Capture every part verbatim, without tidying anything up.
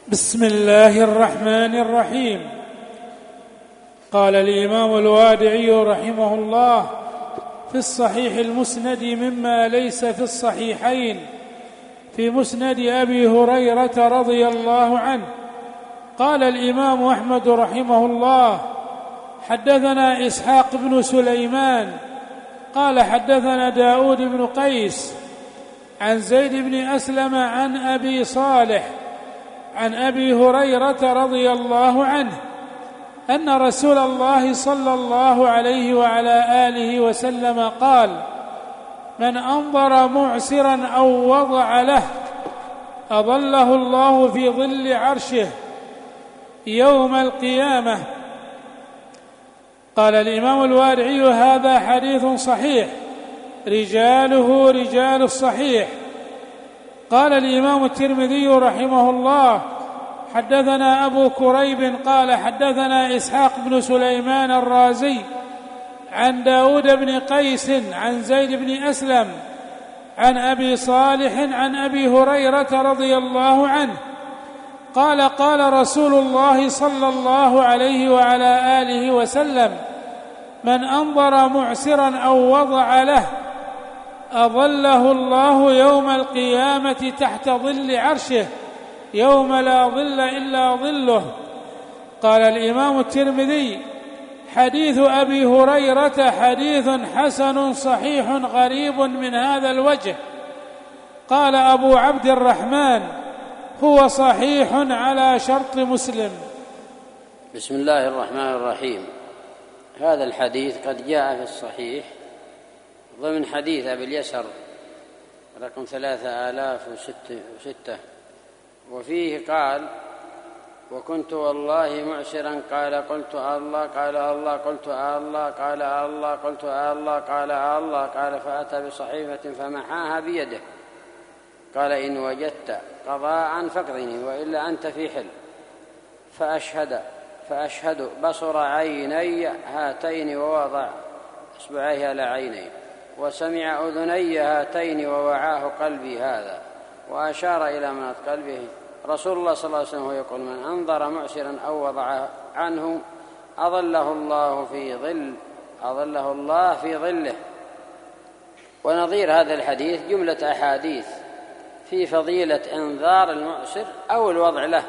بسم الله الرحمن الرحيم. قال الإمام الوادعي رحمه الله في الصحيح المسند مما ليس في الصحيحين في مسند أبي هريرة رضي الله عنه. قال الإمام أحمد رحمه الله حدثنا إسحاق بن سليمان قال حدثنا داود بن قيس عن زيد بن أسلم عن أبي صالح عن أبي هريرة رضي الله عنه أن رسول الله صلى الله عليه وعلى آله وسلم قال: من أنظر معسرا أو وضع له أظله الله في ظل عرشه يوم القيامة. قال الإمام الوادعي: هذا حديث صحيح رجاله رجال الصحيح. قال الإمام الترمذي رحمه الله حدثنا أبو كريب قال حدثنا إسحاق بن سليمان الرازي عن داود بن قيس عن زيد بن أسلم عن أبي صالح عن أبي هريرة رضي الله عنه قال: قال رسول الله صلى الله عليه وعلى آله وسلم: من أنظر معسرا أو وضع له أظله الله يوم القيامة تحت ظل عرشه يوم لا ظل إلا ظله. قال الإمام الترمذي: حديث أبي هريرة حديث حسن صحيح غريب من هذا الوجه. قال أبو عبد الرحمن: هو صحيح على شرط مسلم. بسم الله الرحمن الرحيم. هذا الحديث قد جاء في الصحيح ضمن حديث أبي اليسر رقم ثلاثة آلاف وستة، وفيه قال: وكنت والله معسرا، قال: قلت الله، قال الله، قلت الله، قال الله، قلت الله، قال الله، قال: فأتى بصحيفة فمحاها بيده، قال: إن وجدت قضاء فاقضني وإلا أنت في حل. فأشهد فأشهد بصر عيني هاتين ووضع إصبعيه على عيني، وسمع أذني هاتين ووعاه قلبي هذا، وأشار إلى مناط قلبه. رسول الله صلى الله عليه وسلم يقول: من أنظر معسرا أو وضع عنه أظله الله في ظل أظله الله في ظله. ونظير هذا الحديث جملة أحاديث في فضيلة إنذار المعسر أو الوضع له.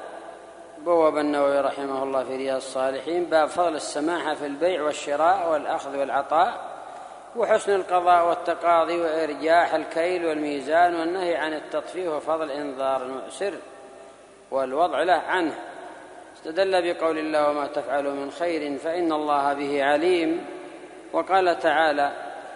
بوب النووي رحمه الله في رياض الصالحين باب فضل السماحة في البيع والشراء والأخذ والعطاء، وحسن القضاء والتقاضي، وإرجاح الكيل والميزان، والنهي عن التطفيف، وفضل إنذار المعسر والوضع له عنه. استدل بقول الله: وما تفعلوا من خير فإن الله به عليم. وقال تعالى: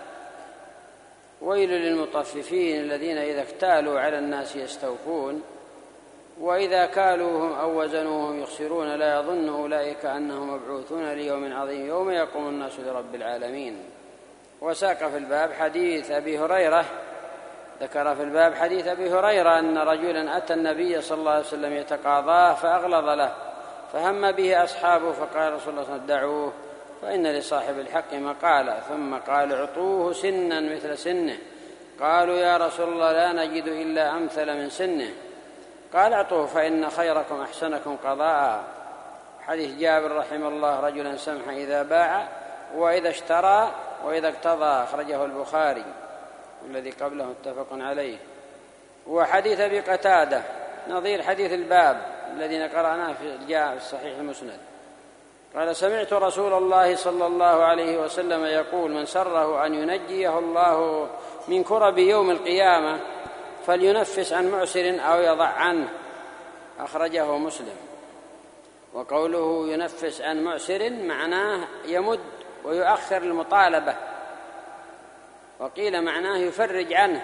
ويل للمطففين الذين إذا اكتالوا على الناس يستوفون وإذا كالوهم أو وزنوهم يخسرون لا يظن أولئك أنهم مبعوثون ليوم عظيم يوم يقوم الناس لرب العالمين. وساق في الباب حديث أبي هريرة ذكر في الباب حديث أبي هريرة أن رجلا أتى النبي صلى الله عليه وسلم يتقاضاه فأغلظ له، فهم به أصحابه، فقال رسول الله صلى الله عليه وسلم: دعوه فإن لصاحب الحق مقالة. ثم قال: اعطوه سنا مثل سنه. قالوا: يا رسول الله لا نجد إلا أمثل من سنه. قال: اعطوه فإن خيركم أحسنكم قضاء. حديث جابر رحمه الله: رجلا سمحا إذا باع وإذا اشترى وإذا اقتضى، أخرجه البخاري، والذي قبله متفق عليه. وحديث أبي قتادة نظير حديث الباب الذي قرأناه في جاء في الصحيح المسند. قال: سمعت رسول الله صلى الله عليه وسلم يقول: من سره أن ينجيه الله من كرب يوم القيامة فلينفس عن معسر أو يضع عنه، أخرجه مسلم. وقوله ينفس عن معسر معناه يمد ويؤخر المطالبة، وقيل معناه يفرج عنه،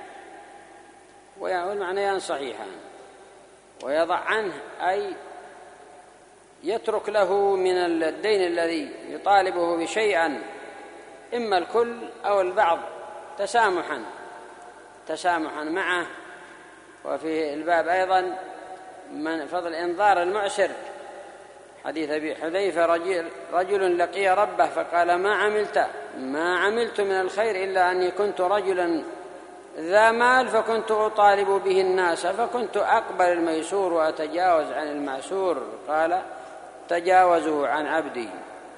والمعنيان صحيحان. ويضع عنه أي يترك له من الدين الذي يطالبه بشيئا، إما الكل أو البعض، تسامحا تسامحا معه. وفي الباب أيضا من فضل إنذار المعسر حديث أبي حذيفة: رجل, رجل لقي ربه فقال: ما عملت ما عملت من الخير إلا أني كنت رجلا ذا مال فكنت أطالب به الناس فكنت أقبل الميسور وأتجاوز عن المعسور. قال تجاوزوا عن عبدي.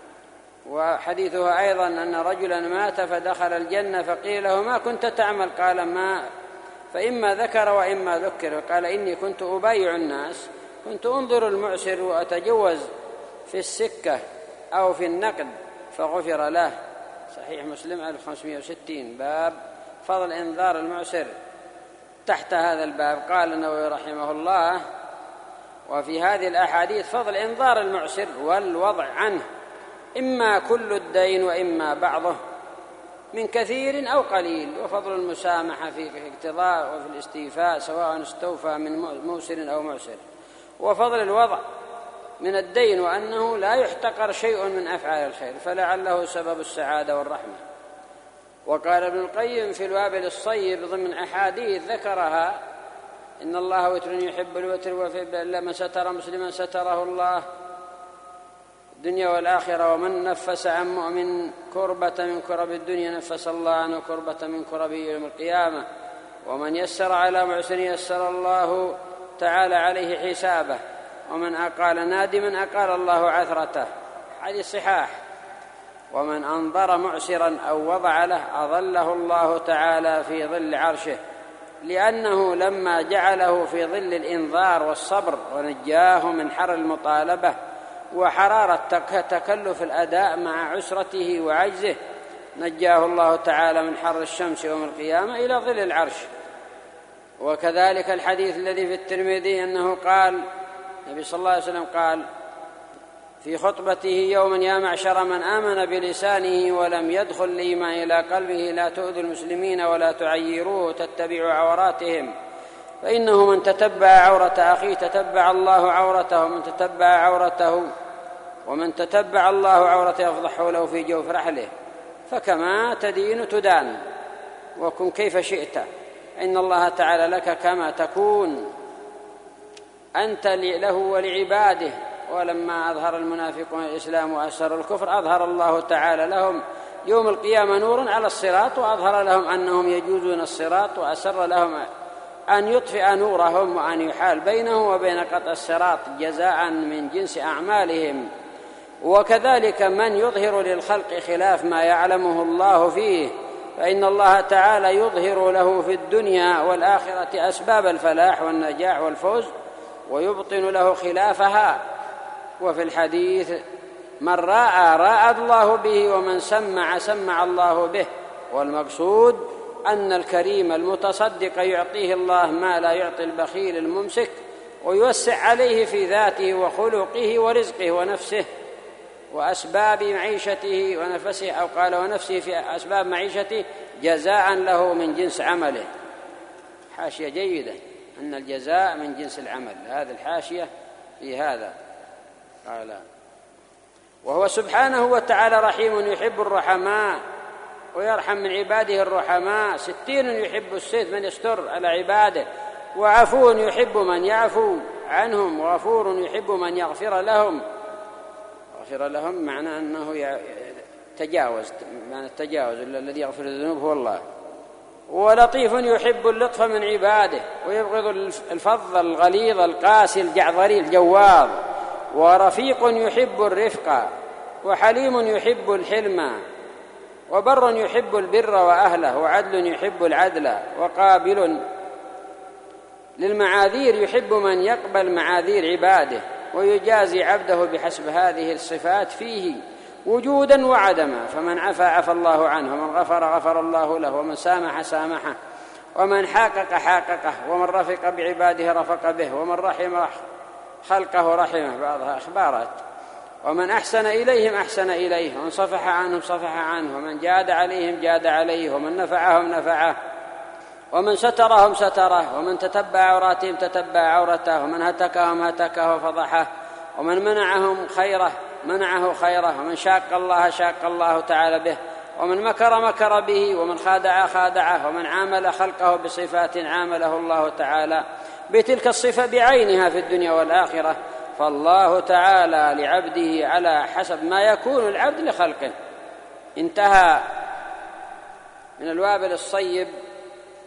وحديثها أيضا أن رجلا مات فدخل الجنة فقيل له ما كنت تعمل؟ قال ما فإما ذكر وإما ذكر. قال إني كنت أبايع الناس، كنت أنظر المعسر وأتجوز في السكة أو في النقد فغفر له. صحيح مسلم ألف وخمسمائة وستين، باب فضل إنذار المعسر. تحت هذا الباب قال النووي رحمه الله: وفي هذه الأحاديث فضل إنذار المعسر والوضع عنه، إما كل الدين وإما بعضه من كثير أو قليل، وفضل المسامحة في الاقتضاء وفي الاستيفاء سواء استوفى من موسر أو معسر، وفضل الوضع من الدين وأنه لا يحتقر شيء من أفعال الخير فلعله سبب السعادة والرحمة. وقال ابن القيم في الوابل الصيب ضمن أحاديث ذكرها: إن الله وتر يحب الوتر ويحب إلا من ستر مسلما ستره الله الدنيا والآخرة، ومن نفس عن مؤمن كربة من كرب الدنيا نفس الله عنه كربة من كرب يوم القيامة، ومن يسر على معسر يسر الله تعالى عليه حسابه، ومن أقال نادما أقال الله عثرته. حديث صحاح. ومن أنظر معسرا أو وضع له أظله الله تعالى في ظل عرشه، لأنه لما جعله في ظل الإنذار والصبر ونجاه من حر المطالبة وحرارة تكلف الأداء مع عسرته وعجزه، نجاه الله تعالى من حر الشمس يوم القيامة إلى ظل العرش. وكذلك الحديث الذي في الترمذي أنه قال النبي صلى الله عليه وسلم قال في خطبته يوما: يا معشر من آمن بلسانه ولم يدخل الإيمان إلى قلبه لا تؤذوا المسلمين ولا تعيروه تتبعوا عوراتهم، فإنه من تتبع عورة أخيه تتبع الله عورته، ومن تتبع عورته ومن تتبع الله عورته يفضحه له في جوف رحله، فكما تدين تدان، وكن كيف شئت، إن الله تعالى لك كما تكون أنت له ولعباده. ولما أظهر المنافقون الإسلام وأسروا الكفر أظهر الله تعالى لهم يوم القيامة نورا على الصراط، وأظهر لهم أنهم يجوزون الصراط، وأسر لهم أن يطفئ نورهم وأن يحال بينه وبين قطع الصراط جزاء من جنس أعمالهم. وكذلك من يظهر للخلق خلاف ما يعلمه الله فيه، فإن الله تعالى يظهر له في الدنيا والآخرة أسباب الفلاح والنجاح والفوز، ويبطن له خلافها. وفي الحديث: من راى راى الله به، ومن سمع سمع الله به. والمقصود أن الكريم المتصدق يعطيه الله ما لا يعطي البخيل الممسك، ويوسع عليه في ذاته وخلقه ورزقه ونفسه وأسباب معيشته ونفسه، أو قال ونفسه في أسباب معيشته، جزاء له من جنس عمله. حاشية جيدة أن الجزاء من جنس العمل، هذه الحاشية في هذا. قال: وهو سبحانه وتعالى رحيم يحب الرحماء ويرحم من عباده الرحماء، ستين يحب السيف من يستر على عباده، وعفو يحب من يعفو عنهم، وغفور يحب من يغفر لهم. يغفر لهم معنى أنه تجاوز، معنى التجاوز الذي يغفر الذنوب هو الله. ولطيف يحب اللطف من عباده، ويبغض الفظ الغليظ القاسي الجعظري الجواظ. ورفيق يحب الرفق، وحليم يحب الحلم، وبر يحب البر وأهله، وعدل يحب العدل، وقابل للمعاذير يحب من يقبل معاذير عباده، ويجازي عبده بحسب هذه الصفات فيه وجودا وعدما. فمن عفا عفى الله عنه، ومن غفر غفر الله له، ومن سامح سامحه، ومن حاقق حاققه، ومن رفق بعباده رفق به، ومن رحم خلقه رحمه. بعضها أخبارات. ومن أحسن إليهم أحسن إليه، ومن صفح عنهم صفح عنه، ومن جاد عليهم جاد عليه، ومن نفعهم نفعه، ومن سترهم ستره، ومن تتبع عوراتهم تتبع عورته، ومن هتكهم هتكه وفضحه، ومن منعهم خيره منعه خيره، ومن شاق الله شاق الله تعالى به، ومن مكر مكر به، ومن خادع خادعه، ومن عامل خلقه بصفات عامله الله تعالى بتلك الصفة بعينها في الدنيا والآخرة. فالله تعالى لعبده على حسب ما يكون العبد لخلقه. انتهى من الوابل الصيب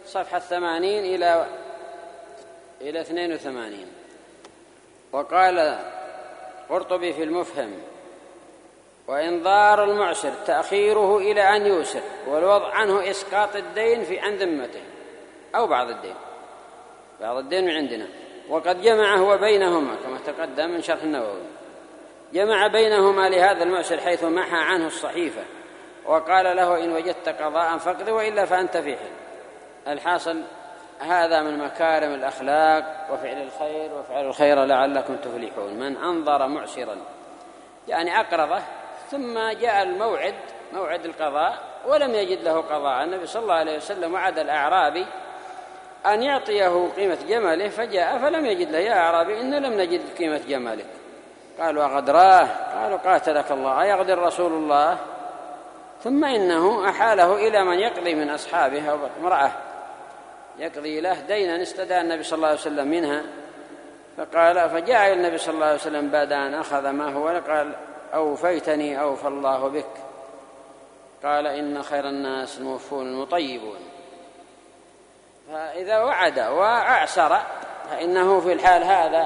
صفحة ثمانين إلى إلى اثنين وثمانين. وقال قرطبي في المفهم: وإنظار المعسر تأخيره إلى أن يوسر، والوضع عنه إسقاط الدين في عن ذمته أو بعض الدين، بعض الدين من عندنا. وقد جمع هو بينهما كما تقدم من شرح النووي، جمع بينهما لهذا المعسر حيث محى عنه الصحيفة وقال له: إن وجدت قضاء فاقض وإلا فأنت في حل. الحاصل هذا من مكارم الأخلاق وفعل الخير، وفعل الخير لعلكم تفلحون. من أنظر معسرا يعني أقرضه ثم جاء الموعد، موعد القضاء، ولم يجد له قضاء. النبي صلى الله عليه وسلم وعد الأعرابي أن يعطيه قيمة جمله، فجاء فلم يجد له: يا أعرابي إن لم نجد قيمة جملك. قالوا: أغدراه؟ قالوا: قاتلك الله، أيغدر رسول الله؟ ثم إنه أحاله إلى من يقضي من أصحابه أو امرأة يقضي له دينا استدعى النبي صلى الله عليه وسلم منها، فقال فجاء إلى النبي صلى الله عليه وسلم بعد أن أخذ ما هو، قال: أوفيتني أوفى الله بك. قال: إن خير الناس الموفون المطيبون. فإذا وعد وأعسر فإنه في الحال هذا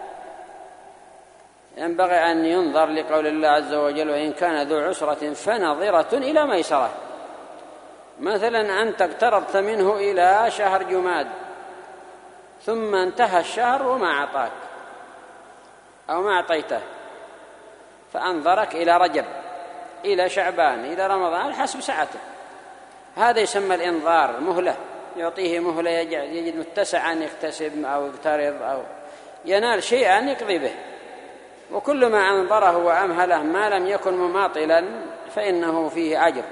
ينبغي أن ينظر لقول الله عز وجل: وإن كان ذو عسرة فنظرة إلى ميسرة. مثلا أنت اقترضت منه إلى شهر جماد ثم انتهى الشهر وما أعطاك أو ما أعطيته، فأنظرك إلى رجب، إلى شعبان، إلى رمضان حسب سعته، هذا يسمى الإنظار، مهلة، يعطيه مهلة يجد متسعا يكتسب أو يقترض أو ينال شيئا يقضي به. وكل ما أنظره وأمهله ما لم يكن مماطلا فإنه فيه أجر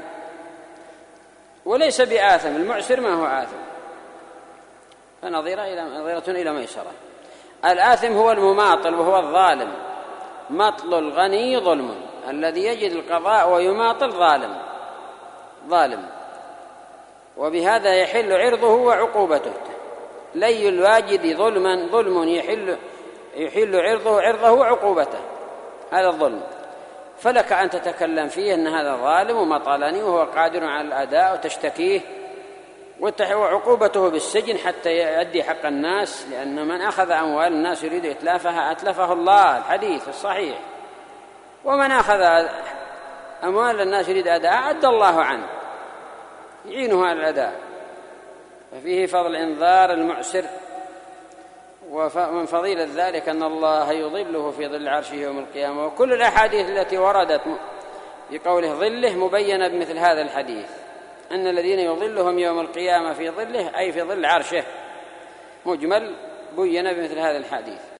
وليس بآثم. المعسر ما هو آثم، فنظيرة إلى نظيرة إلى ميسرة. الآثم هو المماطل وهو الظالم. مطل الغني ظلم، الذي يجد القضاء ويماطل ظالم ظالم وبهذا يحل عرضه وعقوبته. لي الواجد ظلما ظلم يحل يحل عرضه عرضه وعقوبته، هذا الظلم. فلك أن تتكلم فيه أن هذا ظالم ومطلني وهو قادر على الأداء وتشتكيه، وعقوبته بالسجن حتى يؤدي حق الناس، لأن من أخذ أموال الناس يريد إتلافها أتلفه الله، الحديث الصحيح. ومن أخذ أموال الناس يريد أداء أدى الله عنه، يعينه على الأداء. ففيه فضل إنذار المعسر. ومن فضيلة ذلك أن الله يظله في ظل عرشه يوم القيامة. وكل الأحاديث التي وردت بقوله ظله مبينة بمثل هذا الحديث، أن الذين يظلهم يوم القيامة في ظله أي في ظل عرشه، مجمل بين بمثل هذا الحديث.